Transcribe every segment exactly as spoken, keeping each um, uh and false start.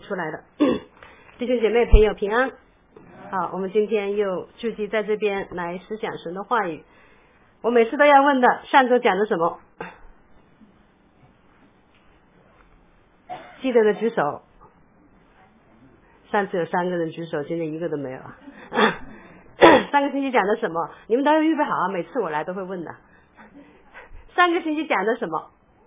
出来的。弟兄姐妹朋友平安。好，我们今天又聚集在这边来思想神的话语。我每次都要问的，上周讲的什么？记得的举手。上次有三个人举手，今天一个都没有。上个星期讲的什么？你们都要预备好啊！每次我来都会问的。上个星期讲的什么？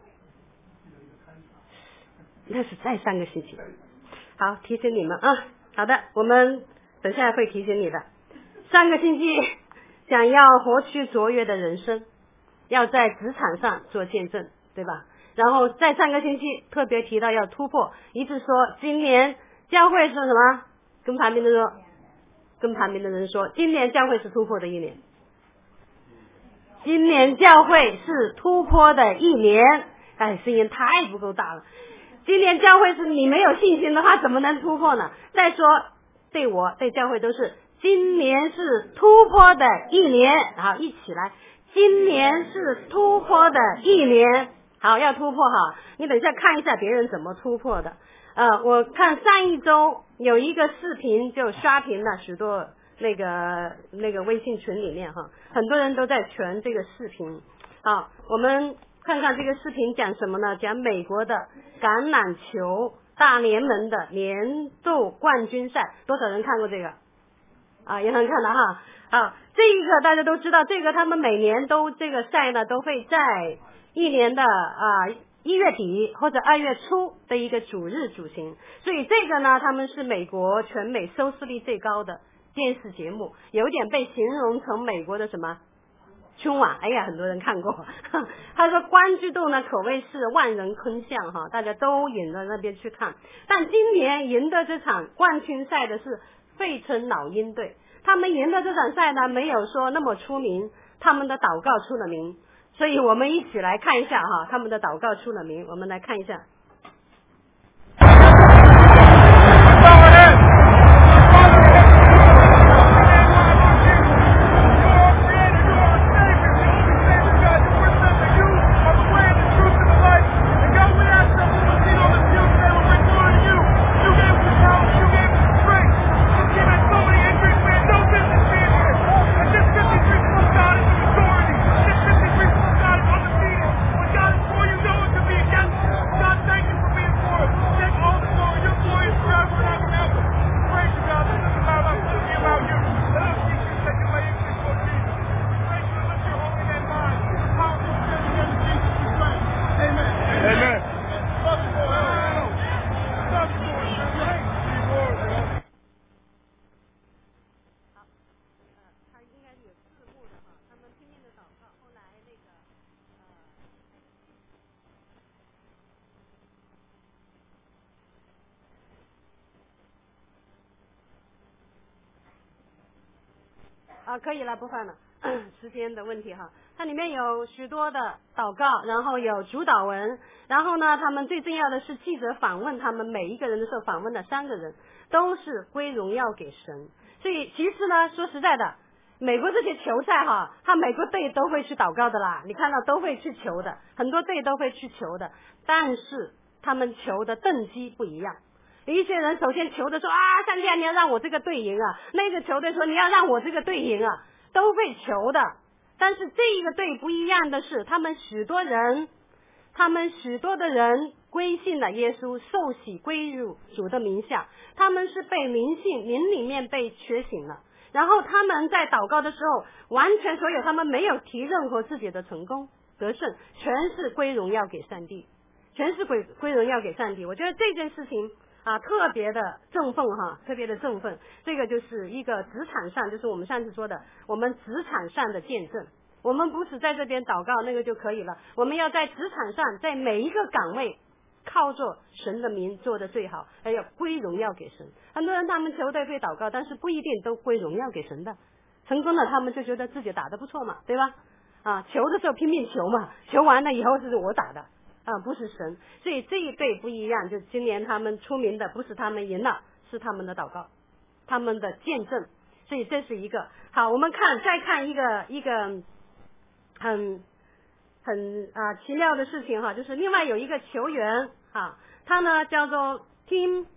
那是再上个星期。好，提醒你们啊。好的，我们等下会提醒你的。上个星期想要活出卓越的人生，要在职场上做见证，对吧？然后在上个星期特别提到要突破，一直说今年教会是什么？跟旁边的说，跟旁边的人说，今年教会是突破的一年。今年教会是突破的一年。哎，声音太不够大了。今年教会是你没有信心的话，怎么能突破呢？再说对我对教会都是今年是突破的一年。好，一起来，今年是突破的一年。好，要突破哈，你等一下看一下别人怎么突破的。呃，我看上一周有一个视频就刷屏了许多那个那个微信群里面哈，很多人都在传这个视频。好，我们看看这个视频讲什么呢？讲美国的橄榄球大联盟的年度冠军赛，多少人看过这个？啊，有人看了哈。好，这一个大家都知道，这个他们每年都这个赛呢都会在一年的啊一月底或者二月初的一个主日举行，所以这个呢他们是美国全美收视率最高的电视节目，有点被形容成美国的什么春晚。哎呀，很多人看过。他说关注度呢可谓是万人空巷哈，大家都引到那边去看。但今年赢得这场冠军赛的是费城老鹰队，他们赢得这场赛呢没有说那么出名，他们的祷告出了名。所以我们一起来看一下哈，他们的祷告出了名，我们来看一下。啊，可以了，不放了，时间的问题哈。它里面有许多的祷告，然后有主导文，然后呢，他们最重要的是记者访问他们每一个人的时候，访问了三个人，都是归荣耀给神。所以其实呢，说实在的，美国这些球赛哈，他美国队都会去祷告的啦，你看到都会去求的，很多队都会去求的，但是他们求的动机不一样。有一些人首先求的说啊，上帝啊，你要让我这个队赢啊，那个球队说你要让我这个队赢啊，都会求的。但是这一个队不一样的是，他们许多人他们许多的人归信了耶稣，受洗归入主的名下，他们是被灵性灵里面被觉醒了，然后他们在祷告的时候完全所有，他们没有提任何自己的成功得胜，全是归荣耀给上帝，全是归归荣耀给上帝。我觉得这件事情啊，特别的振奋哈，特别的振奋。这个就是一个职场上，就是我们上次说的，我们职场上的见证。我们不是在这边祷告那个就可以了，我们要在职场上，在每一个岗位，靠着神的名做的最好，还要归荣耀给神。很多人他们球队会祷告，但是不一定都归荣耀给神的。成功了，他们就觉得自己打得不错嘛，对吧？啊，球的时候拼命球嘛，球完了以后是我打的。啊，不是神，所以这一队不一样。就今年他们出名的不是他们赢了，是他们的祷告，他们的见证。所以这是一个好。我们看再看一个一个很很啊奇妙的事情哈，就是另外有一个球员哈，他呢叫做 Tim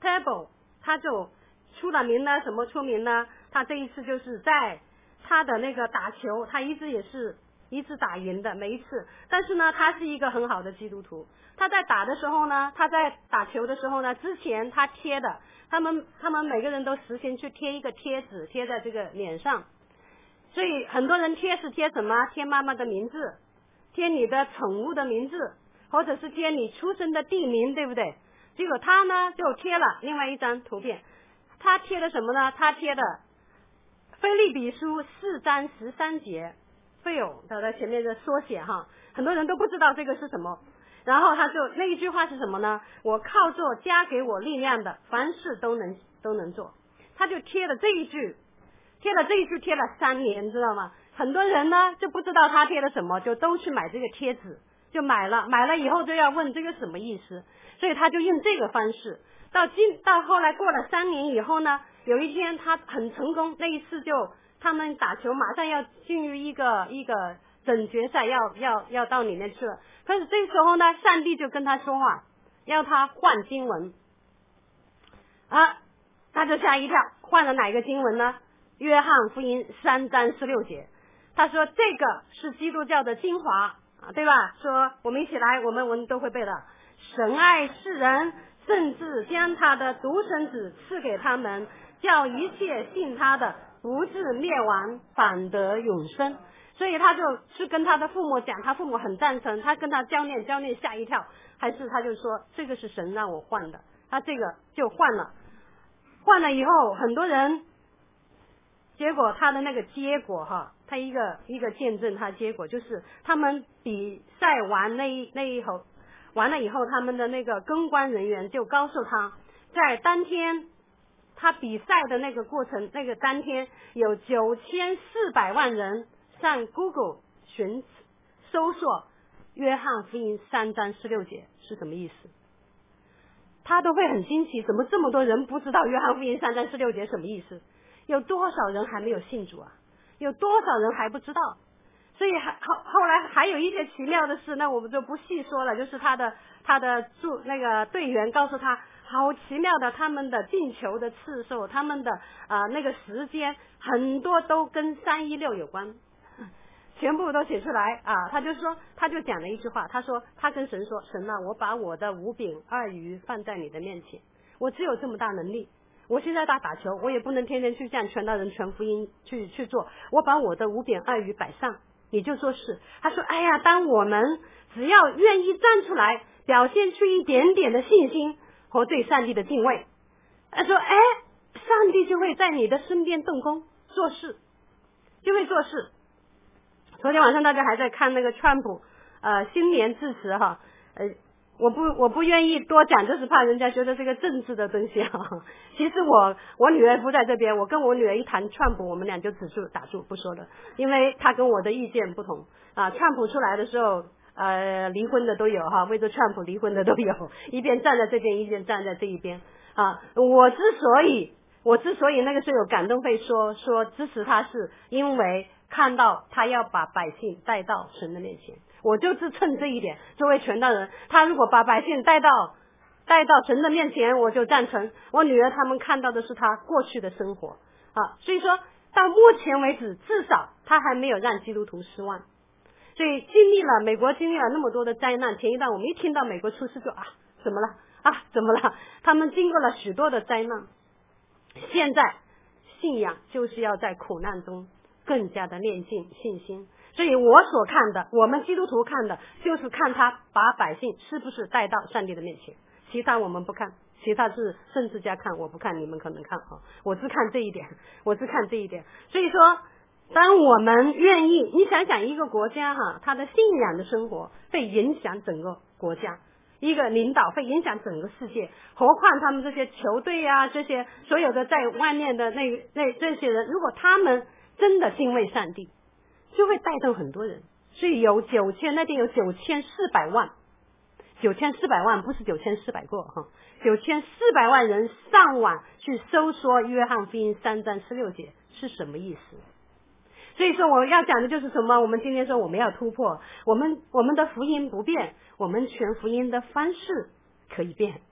Pebble 他就出了名呢，什么出名呢？他这一次就是在他的那个打球，他一直也是一直打赢的每一次。但是呢，他是一个很好的基督徒。他在打的时候呢，他在打球的时候呢，之前他贴的，他们他们每个人都实行去贴一个贴纸，贴在这个脸上。所以很多人贴是贴什么？贴妈妈的名字，贴你的宠物的名字，或者是贴你出生的地名，对不对？结果他呢就贴了另外一张图片，他贴的什么呢？他贴的腓立比书四章十三节 ，Phil 他在前面的缩写哈，很多人都不知道这个是什么。然后他就那一句话是什么呢？我靠做加给我力量的，凡事都能都能做。他就贴了这一句，贴了这一句贴了三年，知道吗？很多人呢就不知道他贴了什么，就都去买这个贴纸，就买了，买了以后就要问这个什么意思，所以他就用这个方式。到今到后来过了三年以后呢，有一天他很成功，那一次就他们打球马上要进入一个一个准决赛，要要要到里面去了。可是这时候呢，上帝就跟他说话，要他换经文啊，他就吓一跳，换了哪个经文呢？约翰福音三章十六节，他说这个是基督教的精华啊，对吧？说我们一起来，我们我们都会背的。神爱世人，甚至将他的独生子赐给他们，叫一切信他的不至灭亡，反得永生。所以他就去跟他的父母讲，他父母很赞成，他跟他教练，教练吓一跳，还是他就说这个是神让我换的，他这个就换了，换了以后很多人，结果他的那个结果哈，他一个一个见证，他结果就是他们比赛完那一那一后完了以后，他们的那个公关人员就告诉他，在当天他比赛的那个过程，那个当天有九千四百万人上 Google 寻搜索约翰福音三章十六节是什么意思，他都会很惊奇，怎么这么多人不知道约翰福音三章十六节什么意思？有多少人还没有信主啊？有多少人还不知道？所以还后后来还有一些奇妙的事，那我们就不细说了。就是他的他的助那个队员告诉他，好奇妙的，他们的进球的次数，他们的啊、呃、那个时间，很多都跟三一六有关，全部都写出来啊。他就说，他就讲了一句话，他说他跟神说，神啊，我把我的五饼二鱼放在你的面前，我只有这么大能力。我现在打打球，我也不能天天去向全道人传福音去去做。我把我的五饼二鱼摆上，你就说是。他说：“哎呀，当我们只要愿意站出来，表现出一点点的信心和对上帝的敬畏，他说，哎，上帝就会在你的身边动工做事，就会做事。”昨天晚上大家还在看那个川普呃新年致辞哈，呃。我不我不愿意多讲，就是怕人家觉得这个政治的东西哈。其实我我女儿不在这边，我跟我女儿一谈川普，我们俩就止住打住不说了，因为她跟我的意见不同啊。川普出来的时候，呃，离婚的都有哈，为着川普离婚的都有，一边站在这边，一边站在这一边啊。我之所以我之所以那个时候有感动会说说支持他，是因为看到他要把百姓带到神的面前。我就是趁这一点，作为全道人，他如果把百姓带到带到神的面前，我就赞成。我女儿他们看到的是他过去的生活啊，所以说到目前为止，至少他还没有让基督徒失望。所以经历了美国经历了那么多的灾难，前一段我们一听到美国出事就啊怎么了啊怎么了？他们经过了许多的灾难，现在信仰就是要在苦难中更加的练尽信心。所以我所看的，我们基督徒看的，就是看他把百姓是不是带到上帝的面前，其他我们不看，其他是政治家看，我不看，你们可能看啊，我只看这一点，我只看这一点。所以说，当我们愿意，你想想一个国家哈，他的信仰的生活会影响整个国家，一个领导会影响整个世界，何况他们这些球队啊，这些所有的在外面的那那这些人，如果他们真的敬畏上帝，就会带动很多人。所以有九千那天有九千四百万，九千四百万不是九千四百个哈，九千四百万人上网去搜索约翰福音三章十六节是什么意思。所以说我要讲的就是什么？我们今天说我们要突破，我们我们的福音不变，我们传福音的方式可以变。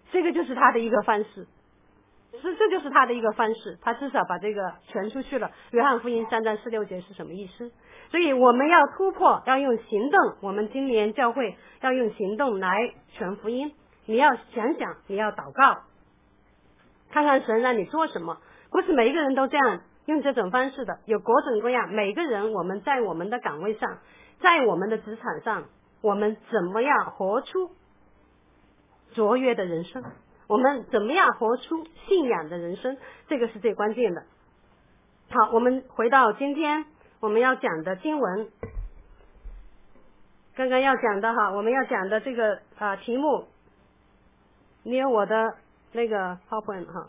这个就是他的一个方式，这这就是他的一个方式，他至少把这个传出去了。约翰福音三章四六节是什么意思？所以我们要突破，要用行动，我们今年教会要用行动来传福音。你要想想，你要祷告，看看神让你做什么。不是每一个人都这样用这种方式的，有各种各样。每个人我们在我们的岗位上，在我们的职场上，我们怎么样活出卓越的人生，我们怎么样活出信仰的人生，这个是最关键的。好，我们回到今天我们要讲的经文，刚刚要讲的哈，我们要讲的这个啊题目，你有我的那个 PowerPoint 哈，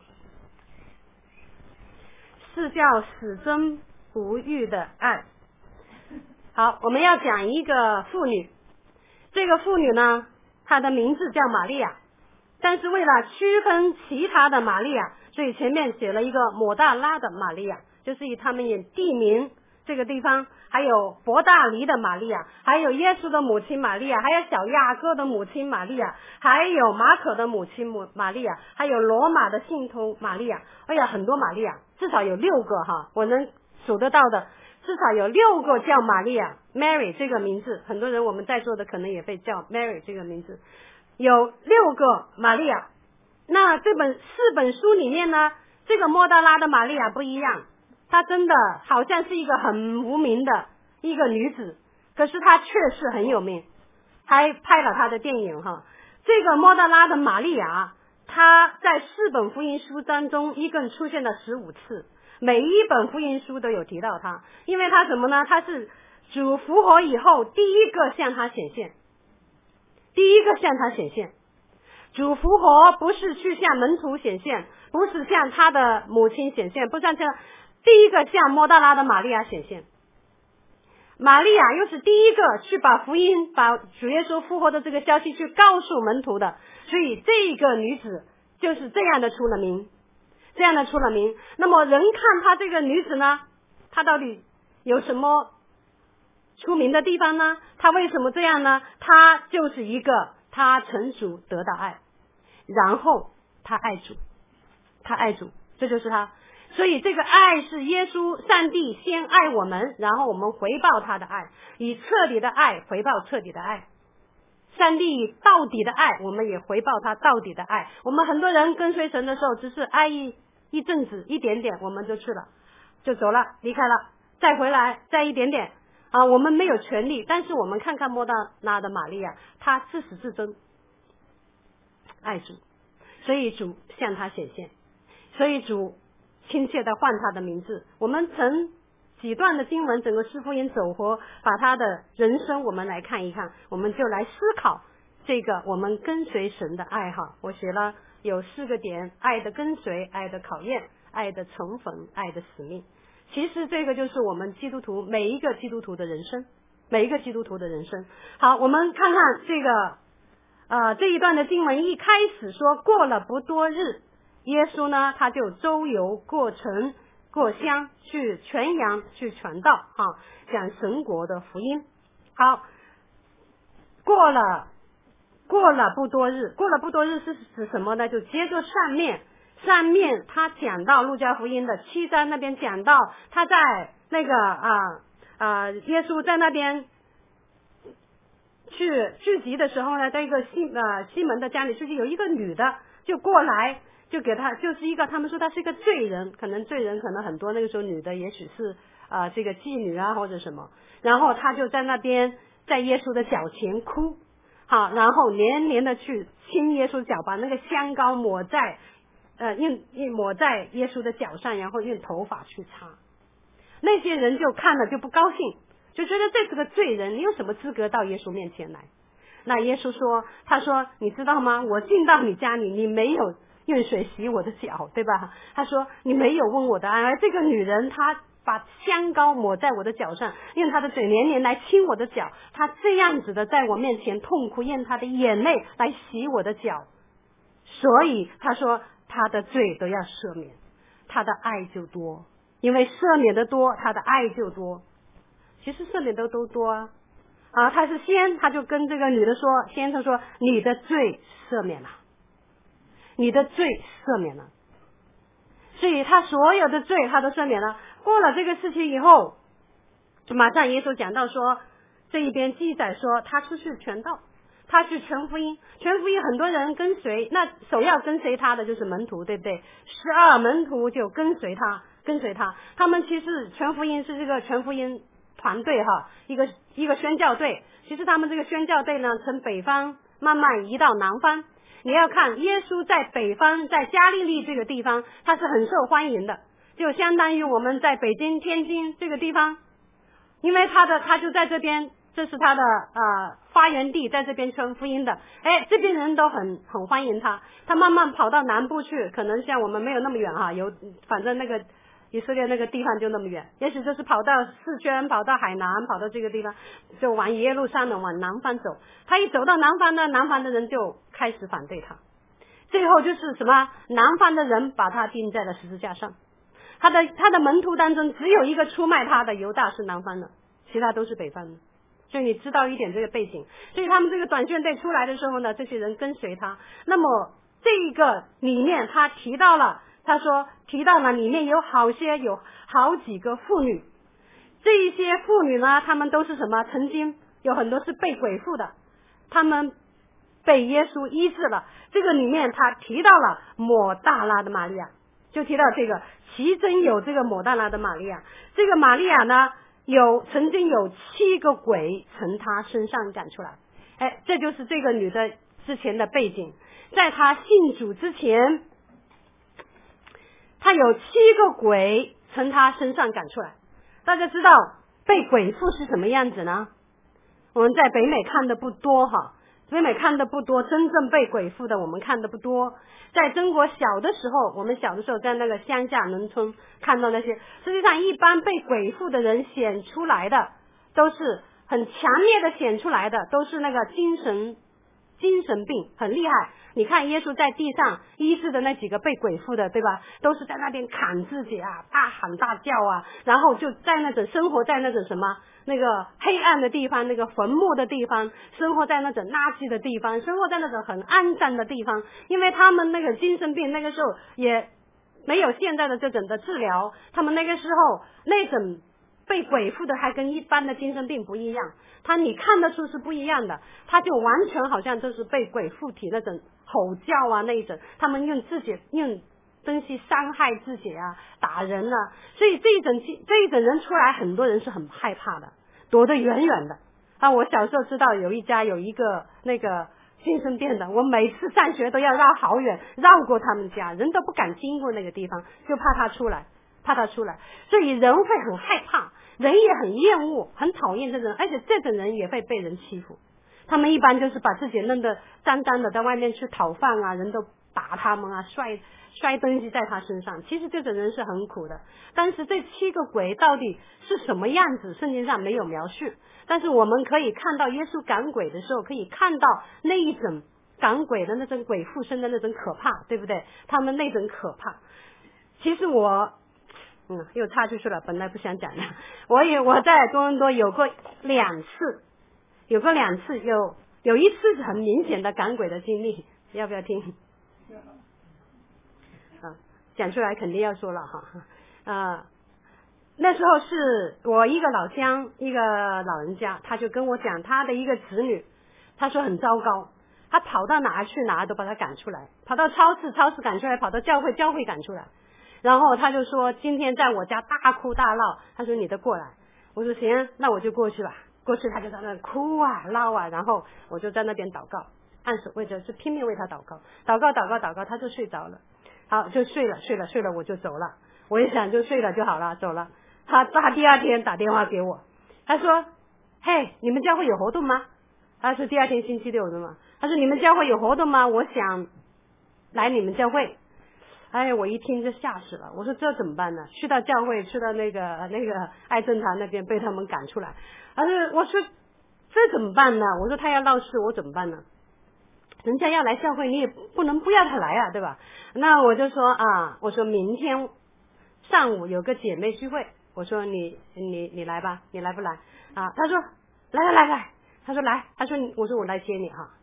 是叫始终不渝的爱。好，我们要讲一个妇女，这个妇女呢，她的名字叫玛利亚，但是为了区分其他的玛利亚，所以前面写了一个抹大拉的玛利亚，就是以他们以地名这个地方，还有伯大尼的玛利亚，还有耶稣的母亲玛利亚，还有小雅各的母亲玛利亚，还有马可的母亲玛利亚，还有罗马的信徒玛利亚。哎呀，很多玛利亚，至少有六个哈，我能数得到的，至少有六个叫玛利亚 Mary 这个名字。很多人我们在座的可能也被叫 Mary 这个名字，有六个玛利亚。那这本四本书里面呢，这个莫大拉的玛利亚不一样，她真的好像是一个很无名的一个女子，可是她确实很有名，还拍了她的电影哈。这个莫大拉的玛利亚，她在四本福音书当中一共出现了十五次，每一本福音书都有提到她，因为她什么呢？她是主复活以后第一个向她显现，第一个向她显现。主复活不是去向门徒显现，不是向他的母亲显现，不是向这第一个向莫大拉的玛利亚显现。玛利亚又是第一个去把福音，把主耶稣复活的这个消息去告诉门徒的，所以这个女子就是这样的出了名，这样的出了名。那么人看她这个女子呢，她到底有什么出名的地方呢？她为什么这样呢？她就是一个她成主得到爱，然后她爱主，她爱主，这就是她。所以这个爱是耶稣上帝先爱我们，然后我们回报他的爱，以彻底的爱回报彻底的爱。上帝以到底的爱，我们也回报他到底的爱。我们很多人跟随神的时候，只是爱一一阵子一点点，我们就去了，就走了，离开了，再回来，再一点点啊，我们没有权利。但是我们看看莫大拉的玛利亚，她自始至终爱主，所以主向她显现，所以主亲切的唤他的名字。我们曾几段的经文，整个四福音走活，把他的人生我们来看一看，我们就来思考这个我们跟随神的爱好。我写了有四个点：爱的跟随，爱的考验，爱的重逢，爱的使命。其实这个就是我们基督徒每一个基督徒的人生，每一个基督徒的人生。好，我们看看这个呃这一段的经文，一开始说过了不多日，耶稣呢，他就周游过城过乡，去传扬去传道啊，讲神国的福音。好，过了过了不多日，过了不多日是指什么呢？就接着上面上面他讲到路加福音的七章那边讲到，他在那个啊啊耶稣在那边去聚集的时候呢，在一个西呃西门的家里，就是有一个女的就过来。就给他就是一个，他们说他是一个罪人，可能罪人可能很多，那个时候女的也许是啊、呃、这个妓女啊或者什么，然后他就在那边在耶稣的脚前哭，好，然后连连的去亲耶稣脚，把那个香膏抹在呃用用抹在耶稣的脚上，然后用头发去擦。那些人就看了就不高兴，就觉得这是个罪人，你有什么资格到耶稣面前来？那耶稣说，他说你知道吗？我进到你家里，你没有用水洗我的脚，对吧？他说你没有问我的安，而这个女人她把香膏抹在我的脚上，用她的嘴连连来亲我的脚，她这样子的在我面前痛哭，用她的眼泪来洗我的脚，所以他说她的罪都要赦免，她的爱就多，因为赦免的多，她的爱就多。其实赦免的都多啊啊，他是先他就跟这个女的说，先生说你的罪赦免了。 你的罪赦免了。所以他所有的罪他都赦免了。过了这个事情以后，马上耶稣讲到说，这一边记载说他出去传道，他去传福音，传福音很多人跟随，那首要跟随他的就是门徒，对不对？十二门徒就跟随他，跟随他。他们其实传福音是这个传福音团队哈，一个一个宣教队。其实他们这个宣教队呢，从北方慢慢移到南方。你要看耶稣在北方，在加利利这个地方，他是很受欢迎的，就相当于我们在北京、天津这个地方，因为他的他就在这边，这是他的呃发源地，在这边传福音的。哎，这边人都很很欢迎他。他慢慢跑到南部去，可能像我们没有那么远哈，有反正那个以色列那个地方就那么远，也许就是跑到四川，跑到海南，跑到这个地方，就往耶路撒冷往南方走。他一走到南方呢，南方的人就开始反对他，最后就是什么？南方的人把他钉在了十字架上。他的他的门徒当中只有一个出卖他的犹大是南方的，其他都是北方的。所以你知道一点这个背景。所以他们这个短宣队出来的时候呢，这些人跟随他。那么这个里面他提到了，他说提到了里面有好些有好几个妇女，这一些妇女呢，她们都是什么？曾经有很多是被鬼附的，她们被耶稣医治了。这个里面他提到了抹大拉的玛利亚，就提到这个，其中有这个抹大拉的玛利亚。这个玛利亚呢，有曾经有七个鬼从她身上赶出来。哎，这就是这个女的之前的背景。在她信主之前，她有七个鬼从她身上赶出来。大家知道被鬼附是什么样子呢？我们在北美看的不多哈，北美看的不多，真正被鬼附的我们看的不多。在中国小的时候，我们小的时候在那个乡下农村看到那些，实际上一般被鬼附的人显出来的都是很强烈的显出来的都是那个精神精神病很厉害。你看耶稣在地上医治的那几个被鬼附的，对吧？都是在那边砍自己啊，大喊大叫啊，然后就在那种生活在那种什么那个黑暗的地方，那个坟墓的地方，生活在那种垃圾的地方，生活在那种很肮脏的地方。因为他们那个精神病那个时候也没有现在的这种的治疗，他们那个时候那种被鬼附的还跟一般的精神病不一样，他你看得出是不一样的，他就完全好像就是被鬼附体那种吼叫啊那一种，他们用自己用东西伤害自己啊，打人啊。所以这一种这一种人出来，很多人是很害怕的，躲得远远的啊。我小时候知道有一家有一个那个精神病的，我每次上学都要绕好远，绕过他们家，人都不敢经过那个地方，就怕他出来怕他出来。所以人会很害怕，人也很厌恶很讨厌这种，而且这种人也会被人欺负。他们一般就是把自己弄得脏脏的，在外面去讨饭啊，人都打他们啊，摔摔东西在他身上。其实这种人是很苦的。但是这七个鬼到底是什么样子，圣经上没有描述，但是我们可以看到耶稣赶鬼的时候，可以看到那一种赶鬼的那种鬼附身的那种可怕，对不对？他们那种可怕。其实我嗯又插出去了，本来不想讲的。我也我在多伦多有过两次有过两次有有一次是很明显的赶鬼的经历，要不要听？啊，讲出来肯定要说了哈。啊，那时候是我一个老乡，一个老人家，他就跟我讲他的一个子女，他说很糟糕，他跑到哪去哪都把他赶出来，跑到超市超市赶出来，跑到教会教会赶出来。然后他就说今天在我家大哭大闹，他说你得过来。我说行，那我就过去吧。过去他就在那哭啊闹啊，然后我就在那边祷告，按手为着就拼命为他祷告，祷告祷告祷告，他就睡着了。好，就睡了睡了睡了，我就走了。我一想就睡了就好了，走了。他他第二天打电话给我，他说嘿，你们教会有活动吗？他说第二天星期六的嘛，他说你们教会有活动吗？我想来你们教会。哎，我一听就吓死了，我说这怎么办呢？去到教会，去到那个那个爱正堂那边被他们赶出来。而是我说这怎么办呢？我说他要闹事，我怎么办呢？人家要来教会，你也不能不要他来啊，对吧？那我就说啊，我说明天上午有个姐妹聚会，我说你你你来吧，你来不来啊？他说来来来来，他说来，他说我说我来接你哈，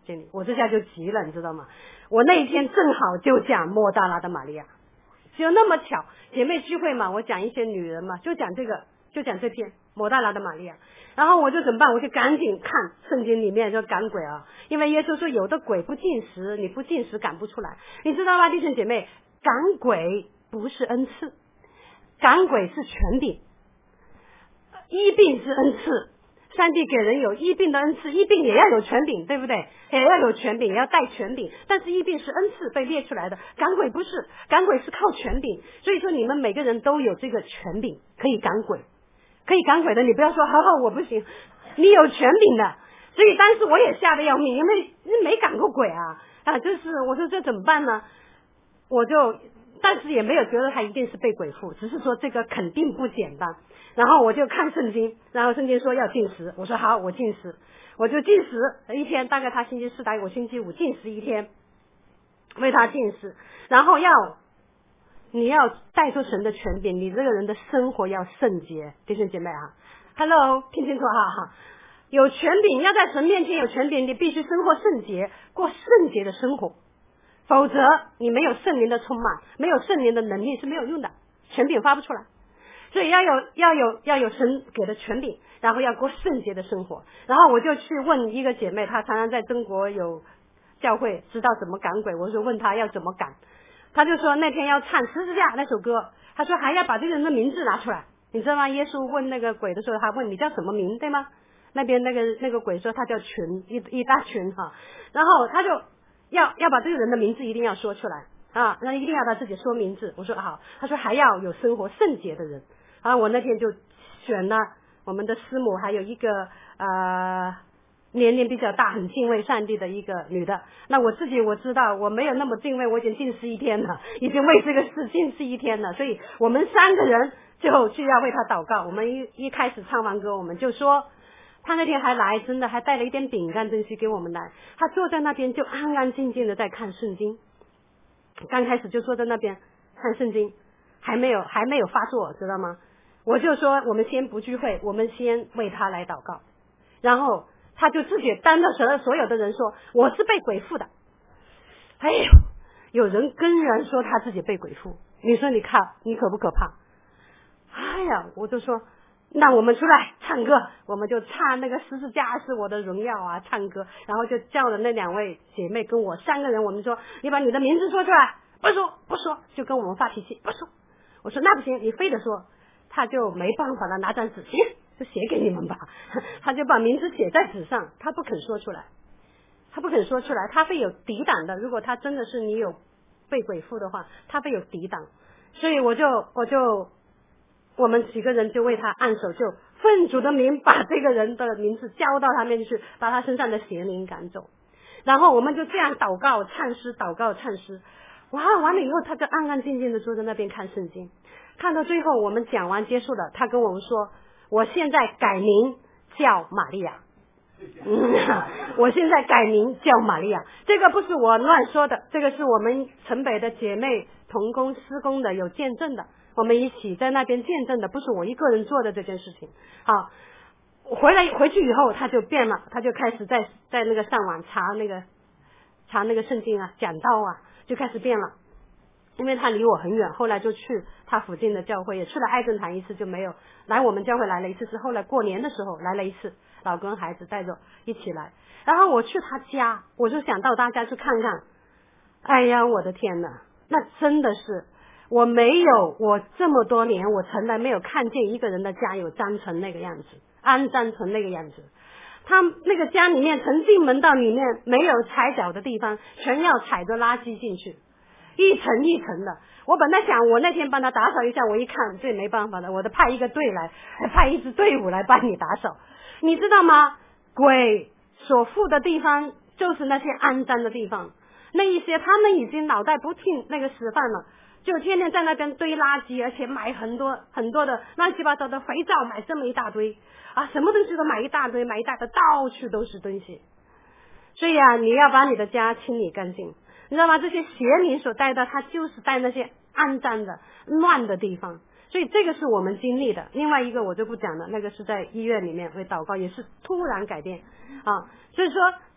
经历，我这下就急了，你知道吗？我那一天正好就讲莫大拉的玛利亚，就那么巧，姐妹聚会嘛，我讲一些女人嘛，就讲这个，就讲这篇莫大拉的玛利亚。然后我就怎么办？我就赶紧看圣经里面就赶鬼啊，因为耶稣说有的鬼不进食，你不进食赶不出来，你知道吗？弟兄姐妹，赶鬼不是恩赐，赶鬼是权柄，医病是恩赐。上帝给人有医病的恩赐，医病也要有权柄，对不对？也要有权柄，也要带权柄。但是医病是恩赐被列出来的，赶鬼不是，赶鬼是靠权柄。所以说你们每个人都有这个权柄，可以赶鬼，可以赶鬼的。你不要说好好我不行，你有权柄的。所以当时我也吓得要命，因为没赶过鬼啊啊！就是我说这怎么办呢？我就但是也没有觉得他一定是被鬼附，只是说这个肯定不简单。然后我就看圣经，然后圣经说要禁食，我说好，我禁食，我就禁食一天，大概他星期四大概我星期五禁食一天，为他禁食。然后要你要带出神的权柄，你这个人的生活要圣洁，弟兄姐妹啊 ，Hello， 听清楚哈哈，有权柄，要在神面前有权柄，你必须生活圣洁，过圣洁的生活，否则你没有圣灵的充满，没有圣灵的能力是没有用的，权柄发不出来。所以要有要有要有神给的权柄，然后要过圣洁的生活。然后我就去问一个姐妹，她常常在中国有教会，知道怎么赶鬼，我说问她要怎么赶，她就说那天要唱十字架那首歌，她说还要把这个人的名字拿出来，你知道吗？耶稣问那个鬼的时候，他问你叫什么名，对吗？那边那个那个鬼说他叫群，一一大群哈，然后他就要要把这个人的名字一定要说出来啊，那一定要他自己说名字。我说好，他说还要有生活圣洁的人。啊，我那天就选了我们的师母，还有一个呃年龄比较大、很敬畏上帝的一个女的。那我自己我知道我没有那么敬畏，我已经禁食一天了，已经为这个事禁食一天了。所以我们三个人就就要为他祷告。我们一一开始唱完歌，我们就说，他那天还来，真的还带了一点饼干东西给我们来。他坐在那边就安安静静的在看圣经，刚开始就坐在那边看圣经，还没有还没有发作，知道吗？我就说我们先不聚会，我们先为他来祷告。然后他就自己单着所所有的人说我是被鬼附的。哎呦，有人公然说他自己被鬼附，你说你看你可不可怕？哎呀，我就说那我们出来唱歌，我们就唱那个十字架是我的荣耀啊，唱歌。然后就叫了那两位姐妹跟我三个人，我们说你把你的名字说出来，不说不说，就跟我们发脾气，不说。我说那不行，你非得说。他就没办法了，拿张纸，行，就写给你们吧。他就把名字写在纸上，他不肯说出来，他不肯说出来，他会有抵挡的。如果他真的是你有被鬼附的话，他会有抵挡。所以我就我就我们几个人就为他按手，就奉主的名把这个人的名字交到他面去，把他身上的邪灵赶走。然后我们就这样祷告唱诗，祷告唱诗。哇，完了以后他就安安静静的坐在那边看圣经。看到最后我们讲完结束了，他跟我们说我现在改名叫玛利亚。嗯，我现在改名叫玛利亚，这个不是我乱说的，这个是我们城北的姐妹同工施工的，有见证的，我们一起在那边见证的，不是我一个人做的这件事情。好，回来回去以后他就变了，他就开始在在那个上网查那个查那个圣经啊，讲道啊，就开始变了。因为他离我很远，后来就去他附近的教会，也去了爱正堂一次，就没有来我们教会来了一次，是后来过年的时候来了一次，老公孩子带着一起来。然后我去他家，我就想到大家去看看。哎呀，我的天哪，那真的是我没有，我这么多年我从来没有看见一个人的家有脏成那个样子，肮脏成那个样子。他那个家里面从进门到里面没有踩脚的地方，全要踩着垃圾进去，一层一层的。我本来想我那天帮他打扫一下，我一看这没办法的，我得派一个队来，派一支队伍来帮你打扫。你知道吗？鬼所附的地方就是那些肮脏的地方，那一些他们已经脑袋不听那个使唤了，就天天在那边堆垃圾，而且买很多很多的乱七八糟的肥皂，买这么一大堆啊，什么东西都买一大堆，买一大堆，到处都是东西。所以啊，你要把你的家清理干净，你知道吗？这些邪灵所带的，它就是带那些肮脏的乱的地方。所以这个是我们经历的。另外一个我就不讲了，那个是在医院里面会祷告，也是突然改变啊。所以说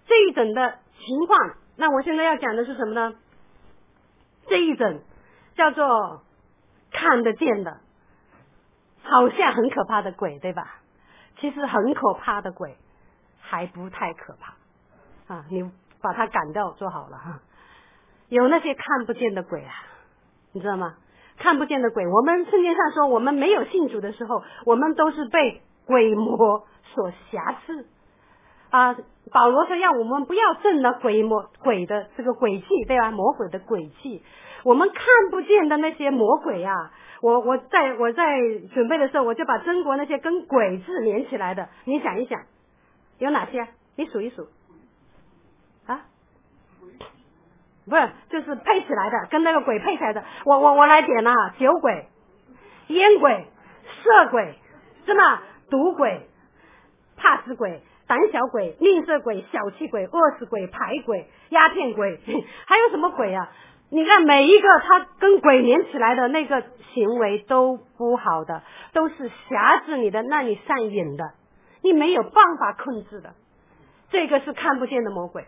这一整的情况，那我现在要讲的是什么呢？这一整叫做看得见的，好像很可怕的鬼，对吧？其实很可怕的鬼还不太可怕啊，你把它赶掉就好了哈。有那些看不见的鬼啊，你知道吗？看不见的鬼，我们圣经上说，我们没有信主的时候，我们都是被鬼魔所辖制啊。保罗说要我们不要正了鬼魔鬼的这个诡计，对吧？魔鬼的诡计，我们看不见的那些魔鬼啊。我我在我在准备的时候，我就把中国那些跟鬼字连起来的，你想一想，有哪些？你数一数啊？不是，就是配起来的，跟那个鬼配起来的。我我我来点啊，酒鬼、烟鬼、色鬼，是吗？赌鬼、怕死鬼、胆小鬼、吝啬鬼、小气鬼、饿死鬼、排鬼、鸦片鬼，还有什么鬼啊？你看每一个他跟鬼连起来的那个行为都不好的，都是辖制你的，让你上瘾的，你没有办法控制的。这个是看不见的魔鬼，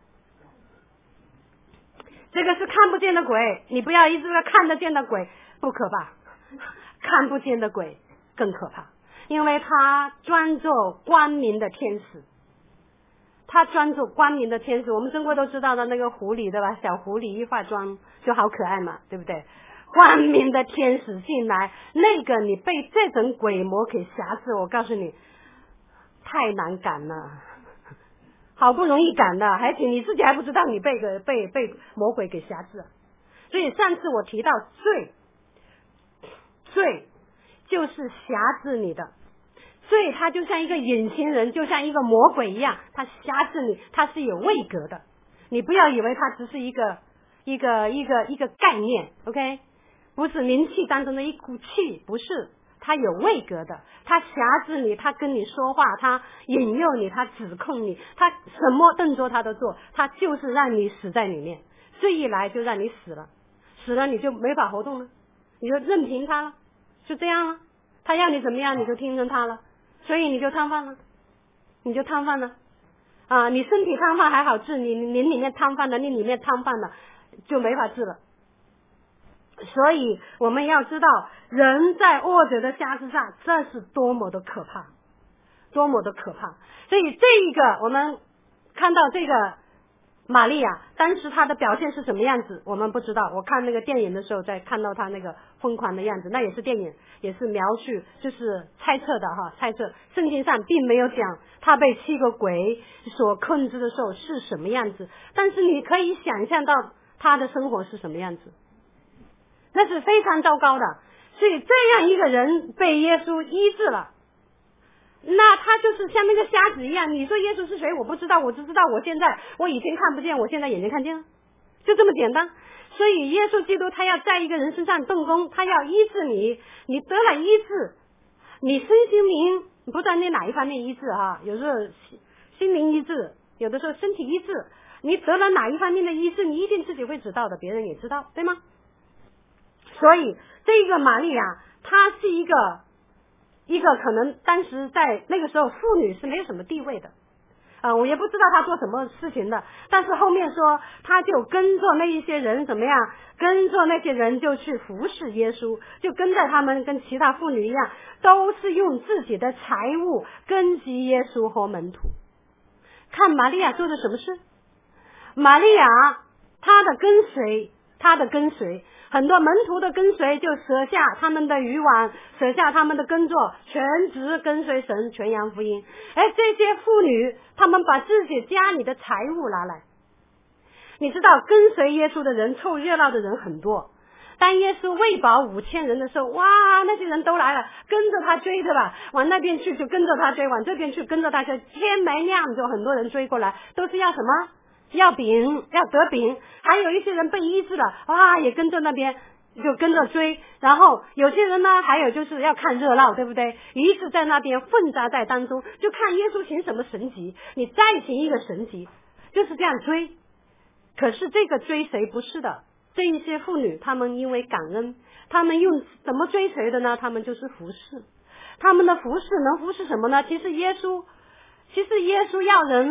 这个是看不见的鬼，你不要一直说看得见的鬼不可怕，看不见的鬼更可怕，因为他专做光明的天使，他专做光明的天使。我们中国都知道的那个狐狸，对吧？小狐狸一化妆就好可爱嘛，对不对？光明的天使进来，那个你被这种鬼魔给辖制，我告诉你太难赶了，好不容易赶的，而且你自己还不知道你被个被被魔鬼给辖制。所以上次我提到罪，罪就是辖制你的，罪它就像一个隐形人，就像一个魔鬼一样，它辖制你，它是有位格的。你不要以为它只是一个一个一个一个概念 ，OK， 不是灵气当中的一股气，不是，它有位格的，它辖制你，它跟你说话，它引诱你，它指控你，它什么动作它都做，它就是让你死在里面。这一来就让你死了，死了你就没法活动了，你就任凭它了，就这样了。他要你怎么样你就听从他了，所以你就瘫痪了，你就瘫痪了啊！你身体瘫痪还好治，你你里面瘫痪了，你里面瘫痪了就没法治了。所以我们要知道，人在恶者的辖制上，这是多么的可怕，多么的可怕。所以这一个我们看到这个玛利亚当时她的表现是什么样子我们不知道，我看那个电影的时候在看到她那个疯狂的样子，那也是电影，也是描述就是猜测的哈，猜测圣经上并没有讲她被七个鬼所控制的时候是什么样子，但是你可以想象到她的生活是什么样子，那是非常糟糕的。所以这样一个人被耶稣医治了，那他就是像那个瞎子一样，你说耶稣是谁我不知道，我只知道我现在我以前看不见，我现在眼睛看见了，就这么简单。所以耶稣基督他要在一个人身上动工，他要医治你，你得了医治，你身心灵不知道你哪一方面医治啊，有时候心灵医治，有的时候身体医治，你得了哪一方面的医治，你一定自己会知道的，别人也知道，对吗？所以这个玛利亚她是一个一个可能当时在那个时候妇女是没有什么地位的啊、呃，我也不知道她做什么事情的，但是后面说她就跟着那一些人怎么样，跟着那些人就去服侍耶稣，就跟在他们跟其他妇女一样，都是用自己的财物跟随耶稣和门徒。看玛利亚做的什么事？玛利亚她的跟随，她的跟随很多门徒的跟随就舍下他们的渔网，舍下他们的工作，全职跟随神传扬福音。哎，这些妇女他们把自己家里的财物拿来，你知道跟随耶稣的人凑热闹的人很多，当耶稣喂饱五千人的时候，哇，那些人都来了，跟着他追着吧，往那边去就跟着他追，往这边去跟着他追，天没亮就很多人追过来，都是要什么？要饼，要得饼，还有一些人被医治了，哇，也跟着那边就跟着追，然后有些人呢，还有就是要看热闹，对不对？一直在那边混杂在当中，就看耶稣行什么神迹，你再行一个神迹，就是这样追。可是这个追随不是的，这一些妇女她们因为感恩，她们用怎么追随的呢？她们就是服侍，她们的服侍能服侍什么呢？其实耶稣，其实耶稣要人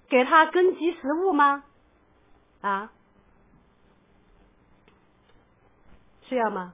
给他根基食物吗？啊，需要吗？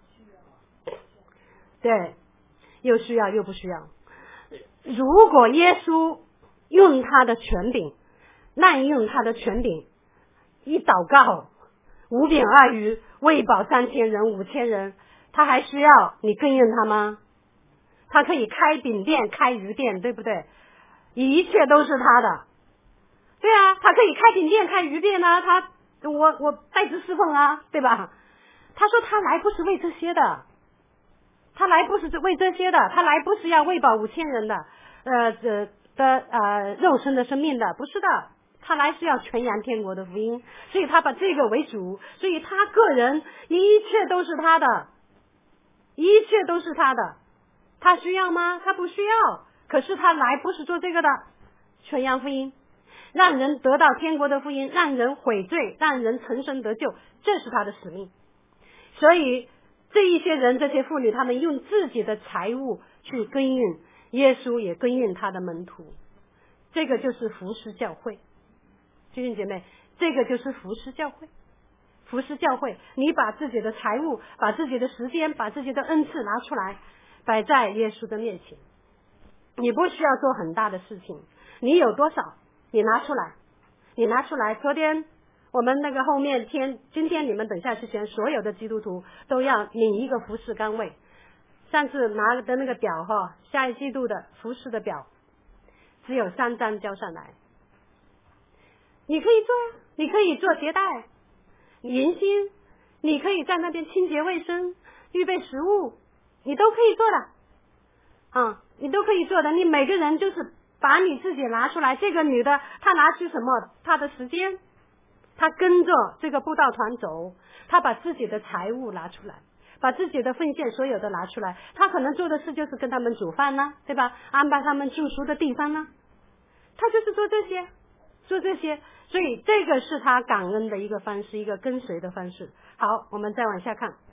对，又需要又不需要。如果耶稣用他的权柄，滥用他的权柄，一祷告五饼二鱼喂饱三千人五千人，他还需要你供应他吗？他可以开饼店开鱼店，对不对？一切都是他的。对啊，他可以开饼店开鱼店啊，他我我代职侍奉啊，对吧？他说他来不是为这些的，他来不是为这些的，他来不是要喂饱五千人的呃的的呃肉身的生命的，不是的，他来是要传扬天国的福音，所以他把这个为主，所以他个人一切都是他的，一切都是他的，他需要吗？他不需要，可是他来不是做这个的，传扬福音，让人得到天国的福音，让人悔罪，让人重生得救，这是他的使命。所以这一些人，这些妇女，他们用自己的财物去供应，耶稣也供应他的门徒，这个就是服侍教会。弟兄姐妹，这个就是服侍教会。服侍教会，你把自己的财物，把自己的时间，把自己的恩赐拿出来，摆在耶稣的面前。你不需要做很大的事情，你有多少，你拿出来，你拿出来。昨天我们那个后面天，今天你们等下之前，所有的基督徒都要领一个服侍岗位。上次拿的那个表哈，下一季度的服侍的表，只有三张交上来。你可以做，你可以做接待、迎新，你可以在那边清洁卫生、预备食物，你都可以做的，啊、嗯，你都可以做的。你每个人就是把你自己拿出来。这个女的，她拿出什么？她的时间。他跟着这个布道团走，他把自己的财物拿出来，把自己的奉献所有的拿出来。他可能做的事就是跟他们煮饭呢，对吧？安排他们住宿的地方呢，他就是做这些，做这些。所以这个是他感恩的一个方式，一个跟随的方式。好，我们再往下看，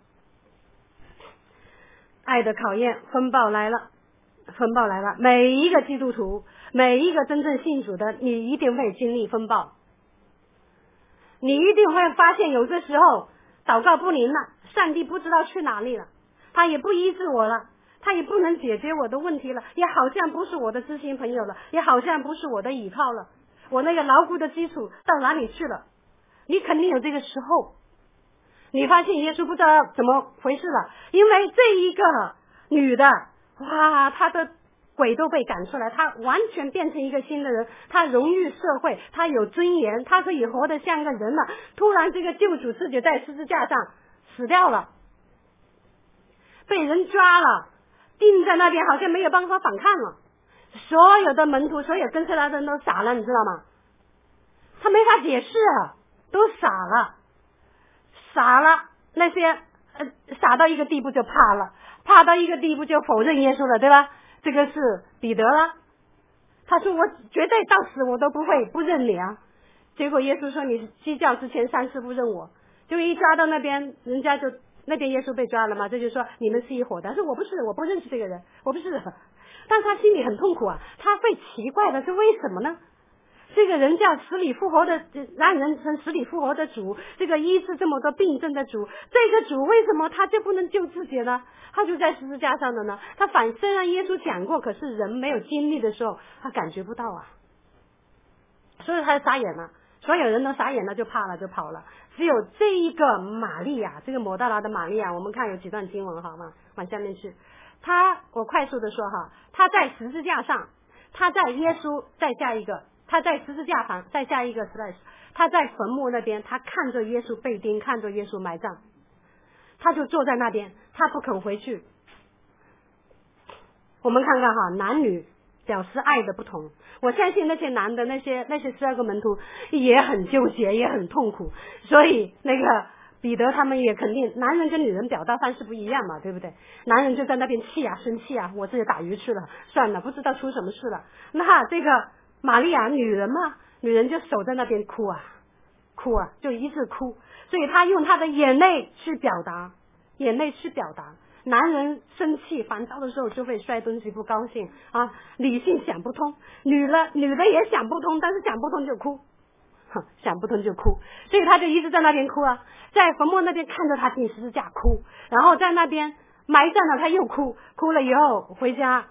爱的考验，风暴来了，风暴来了。每一个基督徒，每一个真正信主的，你一定会经历风暴。你一定会发现有的时候祷告不灵了，上帝不知道去哪里了，他也不医治我了，他也不能解决我的问题了，也好像不是我的知心朋友了，也好像不是我的倚靠了，我那个牢固的基础到哪里去了？你肯定有这个时候，你发现耶稣不知道怎么回事了，因为这一个女的，哇，她的鬼都被赶出来，他完全变成一个新的人，他荣誉社会，他有尊严，他可以活得像个人了。突然这个救主自己在十字架上死掉了，被人抓了，钉在那边，好像没有办法反抗了。所有的门徒，所有跟随他的人都傻了，你知道吗？他没法解释，都傻了，傻了。那些呃傻到一个地步就怕了，怕到一个地步就否认耶稣了，对吧？这个是彼得了，他说我绝对到死我都不会不认你啊。结果耶稣说你鸡叫之前三次不认我，就一抓到那边，人家就那边耶稣被抓了嘛，这就说你们是一伙的。他说我不是，我不认识这个人，我不是。但他心里很痛苦啊，他会奇怪的是为什么呢？这个人叫死里复活的，让人成死里复活的主，这个医治这么多病症的主，这个主为什么他就不能救自己呢？他就在十字架上的呢。他反虽然耶稣讲过，可是人没有经历的时候，他感觉不到啊，所以他傻眼了。所有人都傻眼了，就怕了，就跑了。只有这一个玛利亚，这个抹大拉的玛利亚，我们看有几段经文好吗？往下面去。他，我快速的说哈，他在十字架上，他在耶稣再下一个。他在十字架旁，再下一个 slash， 他在坟墓那边，他看着耶稣被钉，看着耶稣埋葬，他就坐在那边，他不肯回去。我们看看哈，男女表示爱的不同。我相信那些男的，那些那些十二个门徒也很纠结，也很痛苦，所以那个彼得他们也肯定，男人跟女人表达方式不一样嘛，对不对？男人就在那边气啊，生气啊，我自己打鱼去了，算了，不知道出什么事了。那这个玛利亚女人嘛，女人就守在那边哭啊哭啊，就一直哭，所以她用她的眼泪去表达，眼泪去表达。 男人生气烦躁的时候就会摔东西不高兴啊，理性想不通，女的女的也想不通，但是想不通就哭，想不通就哭，所以他就一直在那边哭啊，在坟墓那边看着他钉十字架哭，然后在那边埋葬了他又哭，哭了以后回家，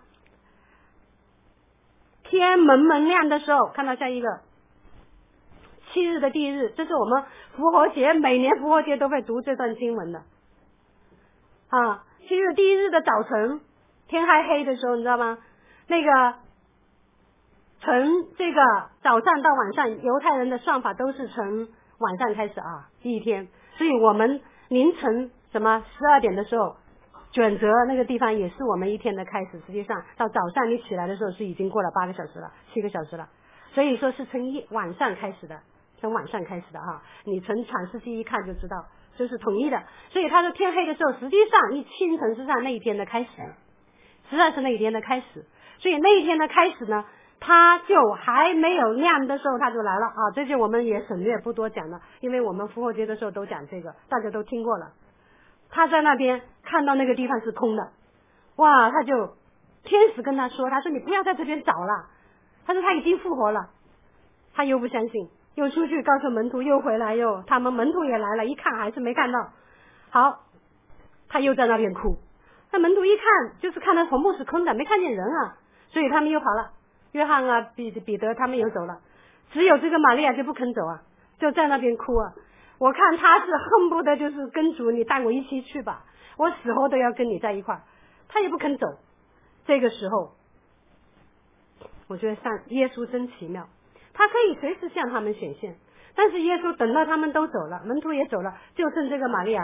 天蒙蒙亮的时候看到下一个七日的第一日，这是我们复活节每年复活节都会读这段经文的啊。七日第一日的早晨，天还黑的时候，你知道吗？那个从这个早上到晚上，犹太人的算法都是从晚上开始啊，第一天。所以我们凌晨什么十二点的时候选择那个地方也是我们一天的开始，实际上到早上你起来的时候是已经过了八个小时了，七个小时了，所以说是从一晚上开始的，从晚上开始的哈，你从创世纪一看就知道，就是统一的。所以他说天黑的时候，实际上一清晨是上那一天的开始，实在是那一天的开始。所以那一天的开始呢，他就还没有亮的时候他就来了啊，这就我们也省略不多讲了，因为我们复活节的时候都讲这个，大家都听过了。他在那边看到那个地方是空的，哇，他就天使跟他说，他说你不要在这边找了，他说他已经复活了，他又不相信，又出去告诉门徒，又回来又他们门徒也来了，一看还是没看到，好，他又在那边哭，那门徒一看就是看到坟墓是空的，没看见人啊，所以他们又跑了，约翰啊彼彼得他们又走了，只有这个玛利亚就不肯走啊，就在那边哭啊。我看他是恨不得就是跟主你带我一起去吧，我死后都要跟你在一块儿，他也不肯走。这个时候我觉得上耶稣真奇妙，他可以随时向他们显现，但是耶稣等到他们都走了，门徒也走了，就剩这个玛利亚